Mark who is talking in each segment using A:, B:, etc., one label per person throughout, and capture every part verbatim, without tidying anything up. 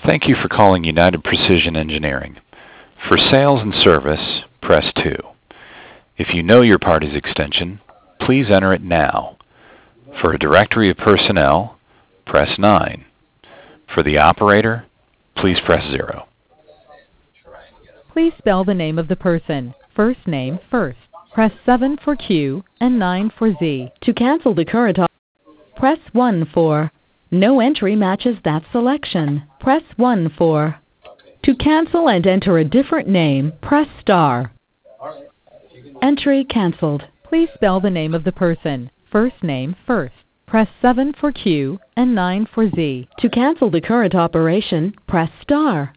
A: Thank you for calling United Precision Engineering. For sales and service, press two. If you know your party's extension, please enter it now. For a directory of personnel, press nine. For the operator, please press zero.
B: Please spell the name of the person. First name first. Press seven for Q and nine for Z. To cancel the current op- press one for no entry matches that selection. Press one for to cancel and enter a different name, press star. Entry canceled. Please spell the name of the person. First name first. Press seven for Q and nine for Z. To cancel the current operation, press star.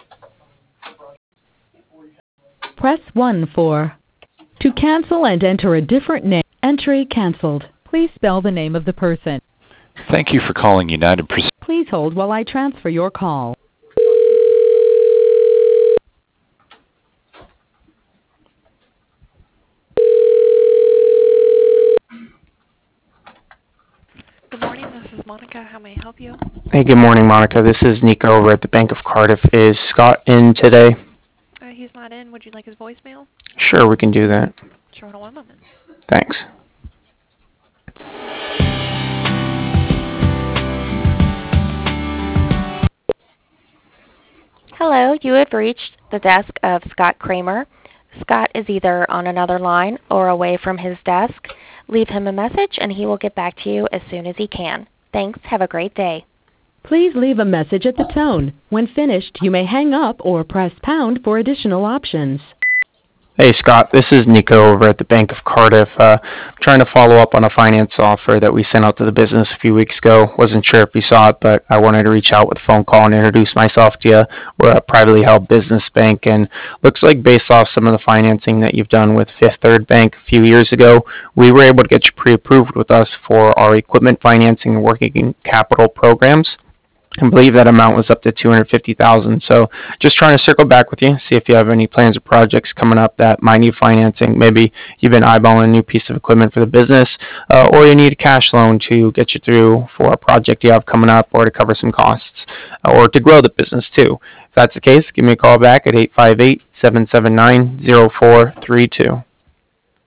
B: Press one for to cancel and enter a different name. Entry canceled. Please spell the name of the person.
A: Thank you for calling United Precision.
B: Please hold while I transfer your call.
C: Good morning, this is Monica. How may I help you?
D: Hey, good morning, Monica. This is Nico over at the Bank of Cardiff. Is Scott in today?
C: Uh, he's not in. Would you like his voicemail?
D: Sure, we can do that.
C: Sure, hold on one moment.
D: Thanks.
E: Hello, you have reached the desk of Scott Kramer. Scott is either on another line or away from his desk. Leave him a message and he will get back to you as soon as he can. Thanks. Have a great day.
B: Please leave a message at the tone. When finished, you may hang up or press pound for additional options.
D: Hey, Scott. This is Nico over at the Bank of Cardiff. Uh, I'm trying to follow up on a finance offer that we sent out to the business a few weeks ago. Wasn't sure if you saw it, but I wanted to reach out with a phone call and introduce myself to you. We're a privately held business bank, and looks like based off some of the financing that you've done with Fifth Third Bank a few years ago, we were able to get you pre-approved with us for our equipment financing and working capital programs. I believe that amount was up to two hundred fifty thousand dollars. So just trying to circle back with you, see if you have any plans or projects coming up that might need financing. Maybe you've been eyeballing a new piece of equipment for the business, uh, or you need a cash loan to get you through for a project you have coming up, or to cover some costs, or to grow the business too. If that's the case, give me a call back at eight five eight, seven seven nine, zero four three two.